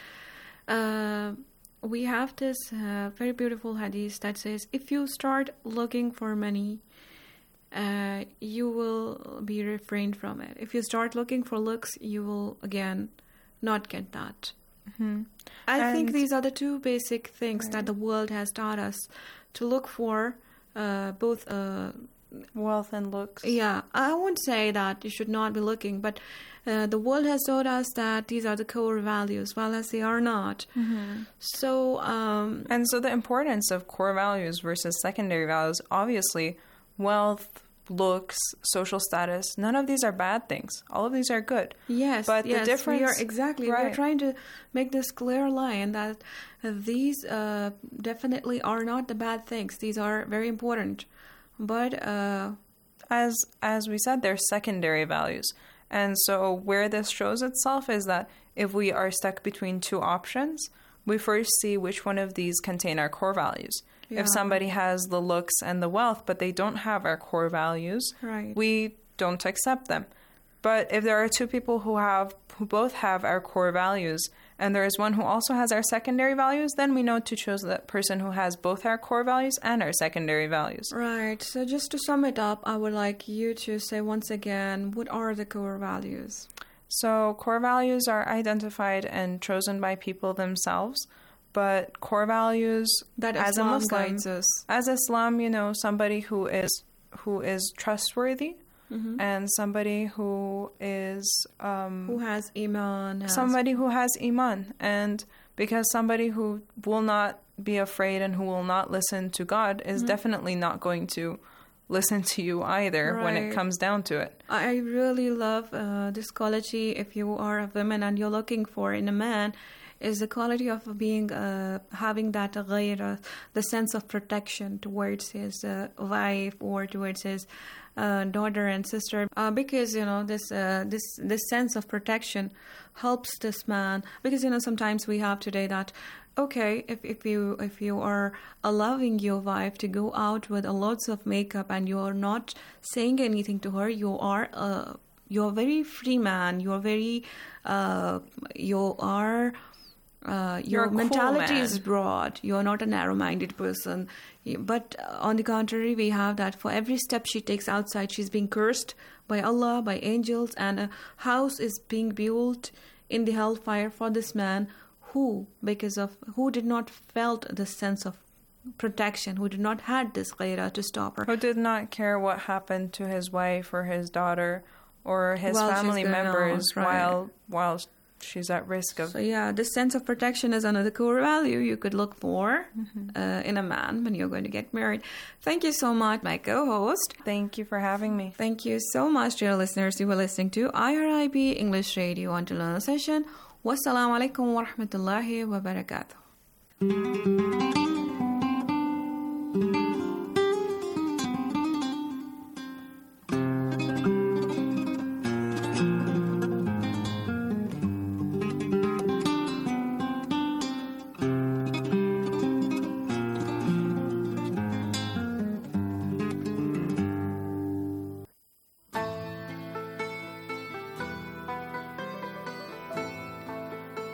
uh, we have this uh, very beautiful hadith that says, if you start looking for money, uh, you will be refrained from it. If you start looking for looks, you will, again, not get that. Mm-hmm. I and think these are the two basic things right. that the world has taught us to look for, uh, both uh, wealth and looks. Yeah, I won't say that you should not be looking, but uh, the world has taught us that these are the core values, well as they are not. Mm-hmm. So, um, and so the importance of core values versus secondary values, obviously, wealth, looks, social status, none of these are bad things. All of these are good. Yes, but yes, the difference, we are exactly. Right. We're trying to make this clear line that uh, these uh, definitely are not the bad things. These are very important, but uh, as as we said, they're secondary values. And so where this shows itself is that if we are stuck between two options, we first see which one of these contain our core values. Yeah. If somebody has the looks and the wealth, but they don't have our core values, right. we don't accept them. But if there are two people who have who both have our core values, and there is one who also has our secondary values, then we know to choose that person who has both our core values and our secondary values. Right. So just to sum it up, I would like you to say once again, what are the core values? So core values are identified and chosen by people themselves. But core values, that as Islam a Muslim, guides us. As Islam, you know, somebody who is who is trustworthy, mm-hmm. and somebody who is um, who has iman, has somebody who has iman, and because somebody who will not be afraid and who will not listen to God is mm-hmm. definitely not going to listen to you either right. when it comes down to it. I really love uh, this quality. If you are a woman and you're looking for in a man, is the quality of being, uh, having that ghayra, the sense of protection towards his uh, wife or towards his uh, daughter and sister. Uh, because, you know, this uh, this this sense of protection helps this man. Because, you know, sometimes we have today that, okay, if, if you if you are allowing your wife to go out with a lots of makeup and you are not saying anything to her, you are a, you're a very free man. You're very, uh, you are... Uh, your cool mentality man. is broad. You're not a narrow-minded person. But uh, on the contrary, we have that for every step she takes outside, she's being cursed by Allah, by angels, and a house is being built in the hellfire for this man who, because of, who did not felt the sense of protection, who did not had this ghaira to stop her. Who did not care what happened to his wife or his daughter or his While family members out, right. while while she's at risk of... So yeah, this sense of protection is another core value you could look for mm-hmm. uh, in a man when you're going to get married. Thank you so much, my co-host. Thank you for having me. Thank you so much, dear listeners. You were listening to I R I B English Radio until another session. Wassalamu alaikum wa rahmatullahi wa barakatuh.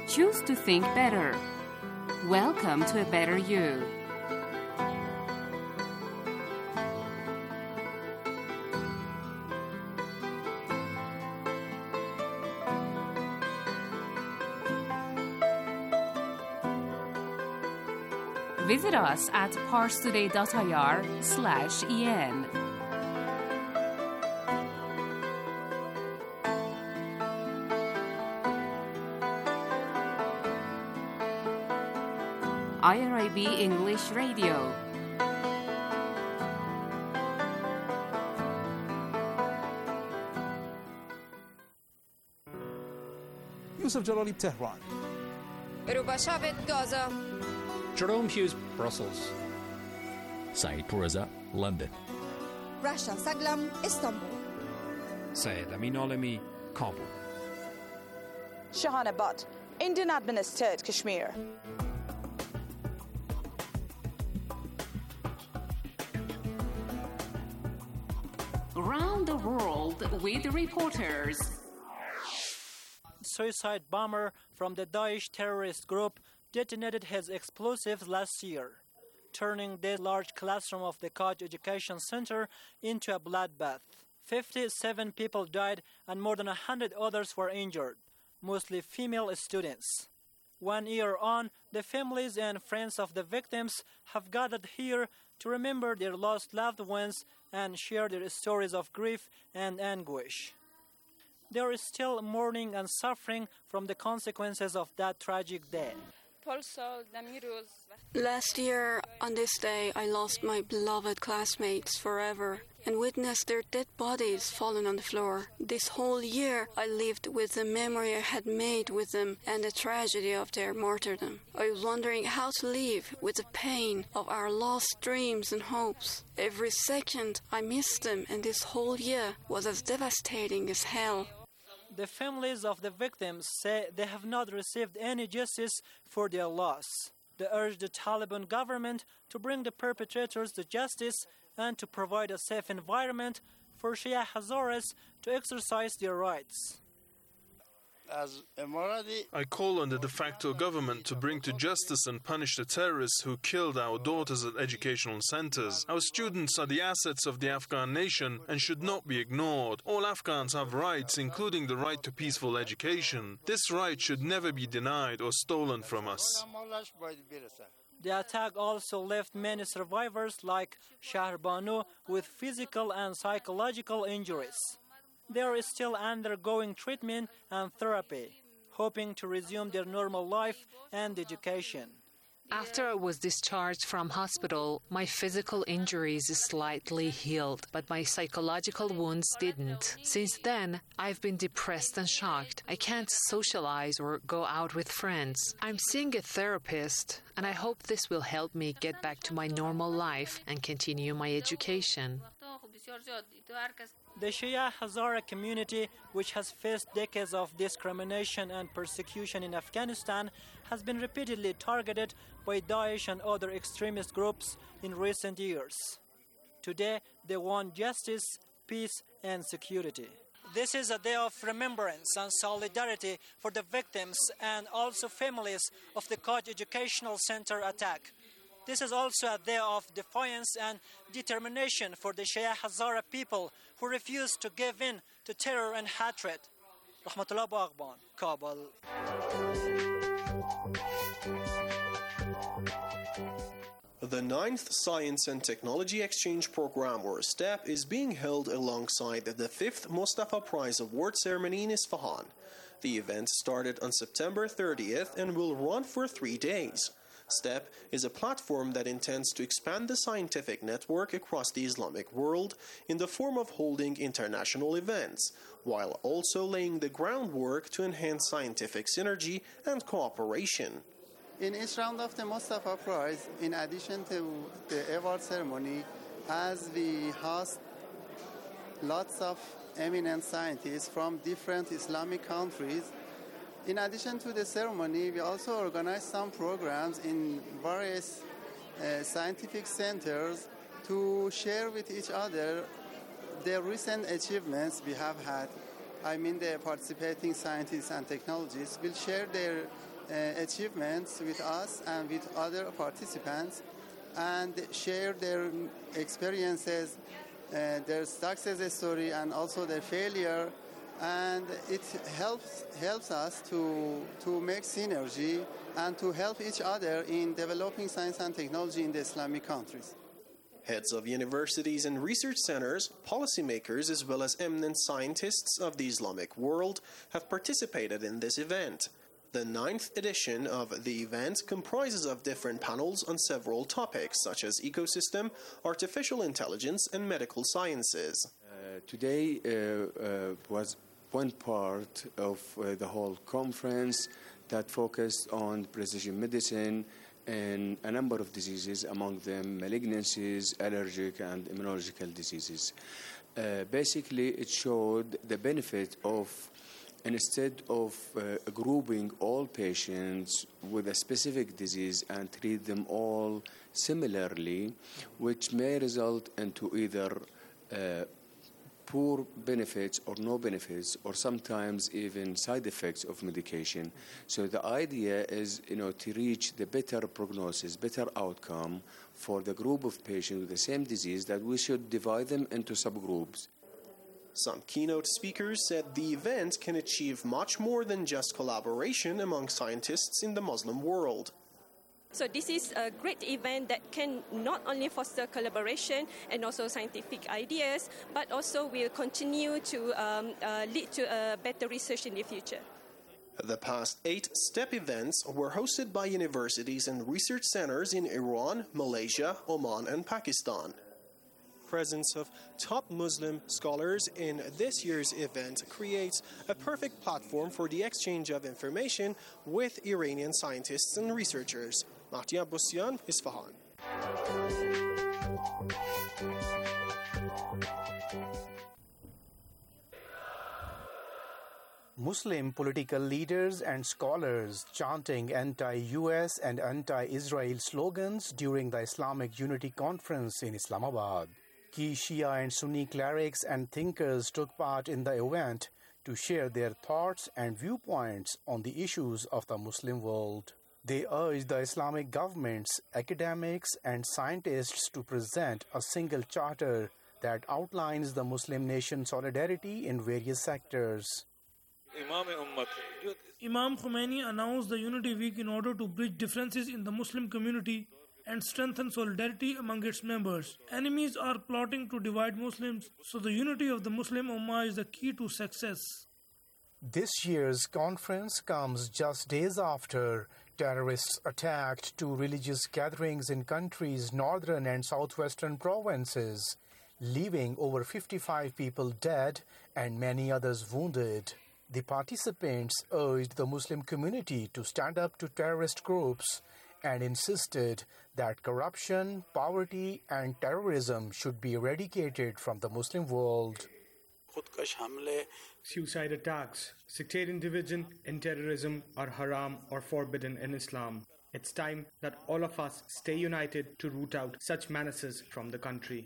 Choose to think better. Welcome to a better you. Visit us at parstoday.ir slash en. I R I B English Radio. Yusuf Jalali, Tehran. Ruba Shabit, Gaza. Jerome Hughes, Brussels. Saeed Poureza, London. Rasha Saglam, Istanbul. Syed Amin Alami, Kabul. Shahana Butt, Indian administered Kashmir. Around the world with reporters. Suicide bomber from the Daesh terrorist group detonated his explosives last year, turning the large classroom of the Qaj Education Center into a bloodbath. fifty-seven people died and more than one hundred others were injured, mostly female students. One year on, the families and friends of the victims have gathered here to remember their lost loved ones and share their stories of grief and anguish. They are still mourning and suffering from the consequences of that tragic day. Last year, on this day, I lost my beloved classmates forever and witnessed their dead bodies fallen on the floor. This whole year, I lived with the memory I had made with them and the tragedy of their martyrdom. I was wondering how to live with the pain of our lost dreams and hopes. Every second, I missed them, and this whole year was as devastating as hell. The families of the victims say they have not received any justice for their loss. They urge the Taliban government to bring the perpetrators to justice and to provide a safe environment for Shia Hazaras to exercise their rights. I call on the de facto government to bring to justice and punish the terrorists who killed our daughters at educational centers. Our students are the assets of the Afghan nation and should not be ignored. All Afghans have rights, including the right to peaceful education. This right should never be denied or stolen from us. The attack also left many survivors like Shahrbanu with physical and psychological injuries. They are still undergoing treatment and therapy, hoping to resume their normal life and education. After I was discharged from hospital, my physical injuries slightly healed, but my psychological wounds didn't. Since then, I've been depressed and shocked. I can't socialize or go out with friends. I'm seeing a therapist, and I hope this will help me get back to my normal life and continue my education. The Shia Hazara community, which has faced decades of discrimination and persecution in Afghanistan, has been repeatedly targeted by Daesh and other extremist groups in recent years. Today, they want justice, peace, and security. This is a day of remembrance and solidarity for the victims and also families of the Qaj Educational Center attack. This is also a day of defiance and determination for the Shia Hazara people who refuse to give in to terror and hatred. Rahmatullah Baghban, Kabul. The ninth Science and Technology Exchange Program, or STEP, is being held alongside the fifth Mustafa Prize Award ceremony in Isfahan. The event started on September thirtieth and will run for three days. STEP is a platform that intends to expand the scientific network across the Islamic world in the form of holding international events, while also laying the groundwork to enhance scientific synergy and cooperation. In each round of the Mustafa Prize, in addition to the award ceremony, as we host lots of eminent scientists from different Islamic countries, in addition to the ceremony, we also organize some programs in various uh, scientific centers to share with each other the recent achievements we have had. I mean, the participating scientists and technologists will share their uh, achievements with us and with other participants and share their experiences, uh, their success story, and also their failure. And it helps helps us to to make synergy and to help each other in developing science and technology in the Islamic countries. Heads of universities and research centers, policymakers, as well as eminent scientists of the Islamic world have participated in this event. The ninth edition of the event comprises of different panels on several topics such as ecosystem, artificial intelligence, and medical sciences. Uh, today uh, uh, was one part of uh, the whole conference that focused on precision medicine and a number of diseases, among them malignancies, allergic and immunological diseases. Uh, basically, it showed the benefit of, instead of uh, grouping all patients with a specific disease and treat them all similarly, which may result into either uh, poor benefits or no benefits, or sometimes even side effects of medication. So the idea is, you know, to reach the better prognosis, better outcome for the group of patients with the same disease, that we should divide them into subgroups. Some keynote speakers said the event can achieve much more than just collaboration among scientists in the Muslim world. So this is a great event that can not only foster collaboration and also scientific ideas, but also will continue to um, uh, lead to uh, better research in the future. The past eight STEP events were hosted by universities and research centers in Iran, Malaysia, Oman, and Pakistan. Presence of top Muslim scholars in this year's event creates a perfect platform for the exchange of information with Iranian scientists and researchers. Mahdi Abbasian, Isfahan. Muslim political leaders and scholars chanting anti-U S and anti-Israel slogans during the Islamic Unity Conference in Islamabad. Key Shia and Sunni clerics and thinkers took part in the event to share their thoughts and viewpoints on the issues of the Muslim world. They urged the Islamic governments, academics, and scientists to present a single charter that outlines the Muslim nation's solidarity in various sectors. Imam Khomeini announced the Unity Week in order to bridge differences in the Muslim community and strengthen solidarity among its members. Enemies are plotting to divide Muslims, so the unity of the Muslim Ummah is the key to success. This year's conference comes just days after terrorists attacked two religious gatherings in country's northern and southwestern provinces, leaving over fifty-five people dead and many others wounded. The participants urged the Muslim community to stand up to terrorist groups and insisted that corruption, poverty, and terrorism should be eradicated from the Muslim world. Suicide attacks, sectarian division, and terrorism are haram or forbidden in Islam. It's time that all of us stay united to root out such menaces from the country.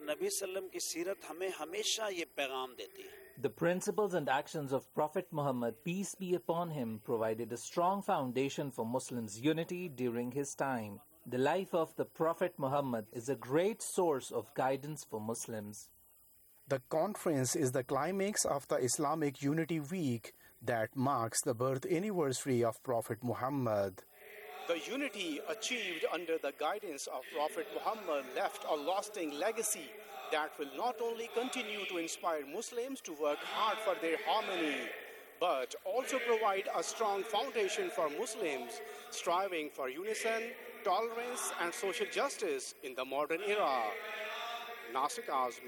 The principles and actions of Prophet Muhammad, peace be upon him, provided a strong foundation for Muslims' unity during his time. The life of the Prophet Muhammad is a great source of guidance for Muslims. The conference is the climax of the Islamic Unity Week that marks the birth anniversary of Prophet Muhammad. The unity achieved under the guidance of Prophet Muhammad left a lasting legacy that will not only continue to inspire Muslims to work hard for their harmony, but also provide a strong foundation for Muslims striving for unison, tolerance, and social justice in the modern era. Nasik Azmi.